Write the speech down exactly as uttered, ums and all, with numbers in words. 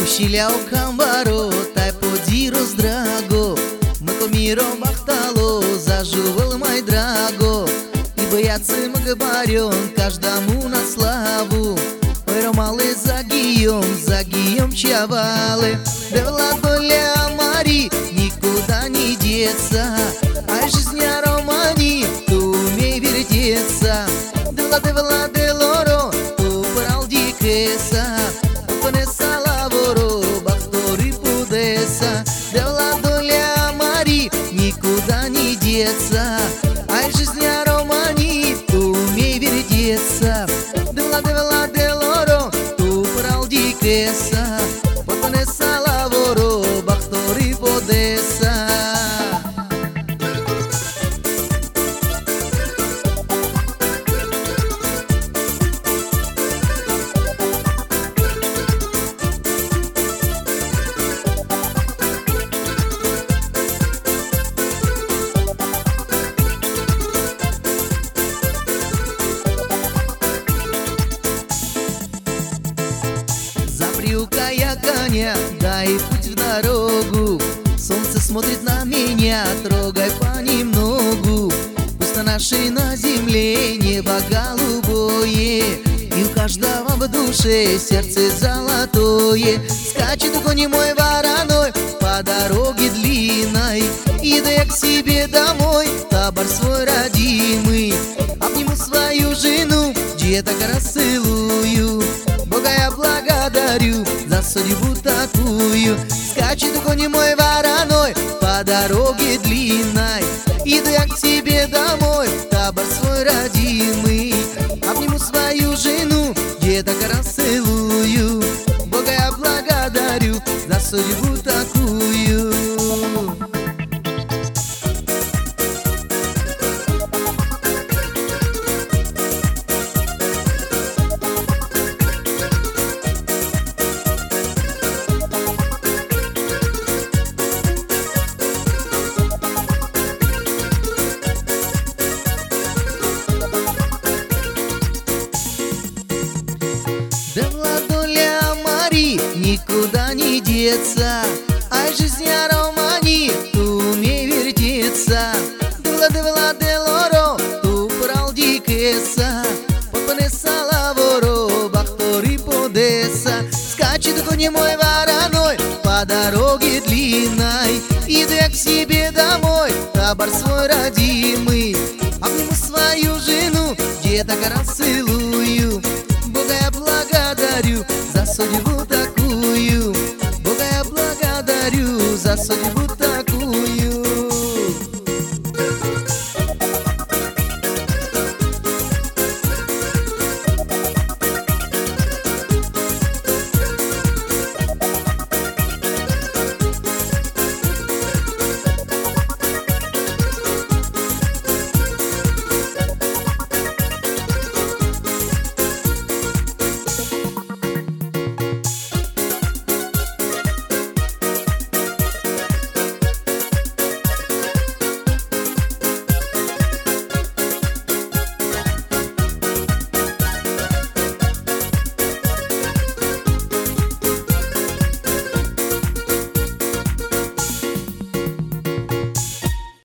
Shilhau Камбаро, тай подирос драго, мко миро бахтало, заживал мой драго. И бояться мгбарен, каждому на славу. Pero малый загием, загием чавалы. Девла доля Мари, никуда не деться. А жизнь романи, ты умей вертеться. Девла, девла, делоро, tu pral di quesa. Понеса лаворо, бахтори пудеса. Девла доля Мари, никуда не деться. А жизнь романи, ты умей вертеться. Девла, девла, делоро, tu pral di quesa. Понеса лаворо, бахтори пудеса. Запрягая коня, дай путь в дорогу. Солнце смотрит на меня, трогай понемногу. Пусть на нашей на земле небо голубое, и у каждого в душе сердце золотое. Скачет конь мой вороной по дороге длинной, иду я к себе домой, табор свой родимый. Обниму свою жену, деток расцелую. Бога я благодарю за судьбу такую. Скачет конь мой вороной по дороге длинной, иду я к себе домой, табор свой родимый. Обниму свою жену, деток расцелую. Бога я благодарю за судьбу такую. Девла доля Мари, никуда не деться. Ай, жизнь романи, ты умей вертеться. Девла, девла, делоро, tu pral di quesa. Понеса лаворо, бахтори пудеса. Скачет конь мой вороной по дороге длинной, иду я к себе домой, табор свой родимый. Обниму свою жену, деток расцелую. Бога я благодарю за судьбу такую. Бога я благодарю за судьбу